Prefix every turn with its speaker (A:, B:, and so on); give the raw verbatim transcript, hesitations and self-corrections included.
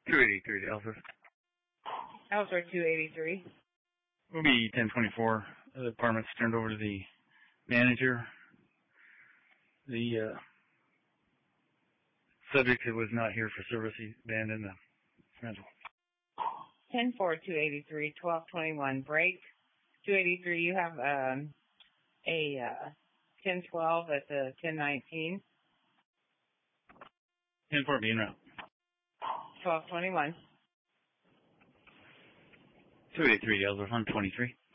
A: two eighty-three to Ellsworth.
B: Ellsworth two eighty-three.
A: Will be ten twenty-four. The apartment's turned over to the manager. The uh, subject was not here for service. He abandoned the rental.
B: ten four two eighty-three, twelve twenty-one break. two eighty-three, you have um, a uh, ten twelve at the ten nineteen.
A: ten four being route.
B: twelve twenty-one.
A: two eighty-three, Ellsworth, one twenty-three.